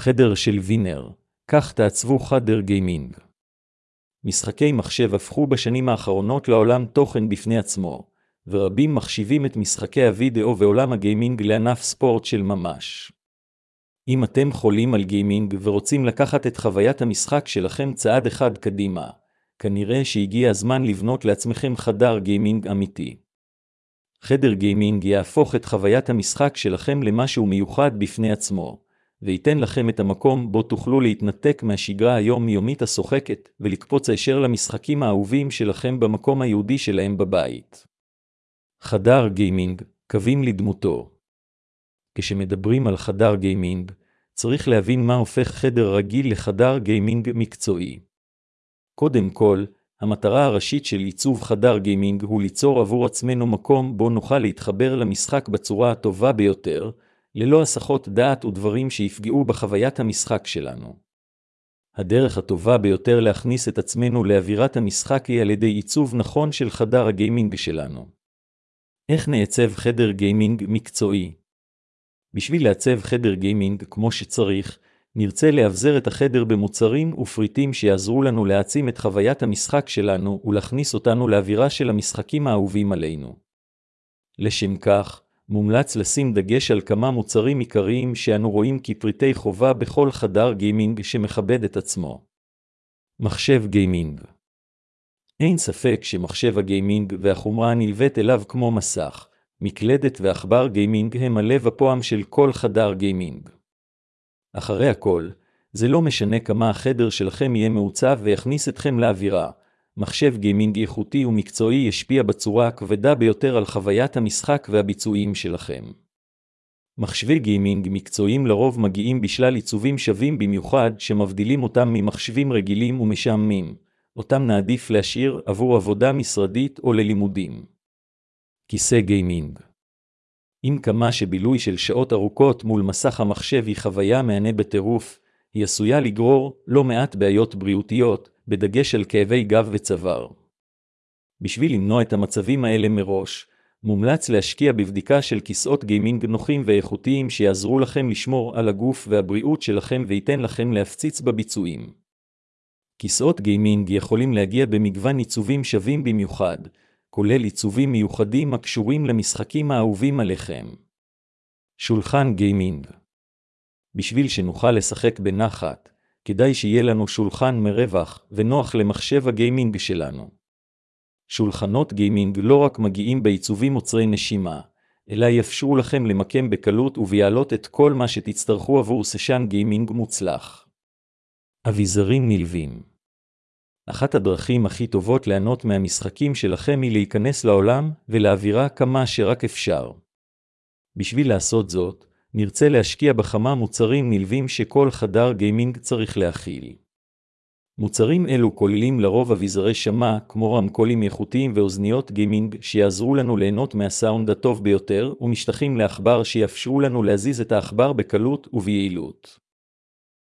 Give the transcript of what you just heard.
חדר של וינר, כך תעצבו חדר גיימינג. משחקי מחשב הפכו בשנים האחרונות לעולם תוכן בפני עצמו, ורבים מחשיבים את משחקי הוידאו ועולם הגיימינג לענף ספורט של ממש. אם אתם חולים על גיימינג ורוצים לקחת את חוויית המשחק שלכם צעד אחד קדימה, כנראה שהגיע הזמן לבנות לעצמכם חדר גיימינג אמיתי. חדר גיימינג יהפוך את חוויית המשחק שלכם למשהו מיוחד בפני עצמו, וייתן לכם את המקום בו תוכלו להתנתק מהשגרה היומיומית השוחקת ולקפוץ הישר למשחקים האהובים שלכם במקום היהודי שלהם בבית. חדר גיימינג, קווים לדמותו. כשמדברים על חדר גיימינג, צריך להבין מה הופך חדר רגיל לחדר גיימינג מקצועי. קודם כל, המטרה הראשית של עיצוב חדר גיימינג הוא ליצור עבור עצמנו מקום בו נוכל להתחבר למשחק בצורה הטובה ביותר, ללא הסחות דעת ודברים שיפגעו בחוויית המשחק שלנו. הדרך הטובה ביותר להכניס את עצמנו לאווירת המשחק היא על ידי עיצוב נכון של חדר הגיימינג שלנו. איך נעצב חדר גיימינג מקצועי? בשביל לעצב חדר גיימינג כמו שצריך, נרצה להבזר את החדר במוצרים ופריטים שיעזרו לנו להעצים את חוויית המשחק שלנו ולהכניס אותנו לאווירה של המשחקים האהובים עלינו. לשם כך, מומלץ לשים דגש על כמה מוצרים עיקריים שאנו רואים כפריטי חובה בכל חדר גיימינג שמכבד את עצמו. מחשב גיימינג. אין ספק שמחשב הגיימינג והחומרה הנלווית אליו כמו מסך, מקלדת ועכבר גיימינג הם הלב הפועם של כל חדר גיימינג. אחרי הכל, זה לא משנה כמה החדר שלכם יהיה מעוצב ויכניס אתכם לאווירה, מחשב גיימינג איכותי ומקצועי ישפיע בצורה הכבדה ביותר על חוויית המשחק והביצועים שלכם. מחשבי גיימינג מקצועיים לרוב מגיעים בשלל עיצובים שווים במיוחד שמבדילים אותם ממחשבים רגילים ומשעממים, אותם נעדיף להשאיר עבור עבודה משרדית או ללימודים. כיסא גיימינג. עם כמה שבילוי של שעות ארוכות מול מסך המחשב היא חוויה מהנה בטירוף, היא עשויה לגרור לא מעט בעיות בריאותיות, בדגש על כאבי גב וצוואר. בשביל למנוע את המצבים האלה מראש, מומלץ להשקיע בבדיקה של כיסאות גיימינג נוחים ואיכותיים שיעזרו לכם לשמור על הגוף והבריאות שלכם וייתן לכם להפציץ בביצועים. כיסאות גיימינג יכולים להגיע במגוון עיצובים שווים במיוחד, כולל עיצובים מיוחדים הקשורים למשחקים האהובים עליכם. שולחן גיימינג. בשביל שנוכל לשחק בנחת, כדאי שיהיה לנו שולחן מרווח ונוח למחשב הגיימינג שלנו. שולחנות גיימינג לא רק מגיעים בעיצובים עוצרי נשימה, אלא יאפשרו לכם למקם בקלות וביעלות את כל מה שתצטרכו עבור סשן גיימינג מוצלח. אביזרים נלווים. אחת הדרכים הכי טובות ליהנות מהמשחקים שלכם היא להיכנס לעולם ולאווירה כמה שרק אפשר. בשביל לעשות זאת, נרצה להשקיע בכמה מוצרים נלווים שכל חדר גיימינג צריך להכיל. מוצרים אלו כוללים לרוב אביזרי שמע כמו רמקולים איכותיים ואוזניות גיימינג שיעזרו לנו ליהנות מהסאונד הטוב ביותר ומשטחים לעכבר שיאפשרו לנו להזיז את העכבר בקלות וביעילות.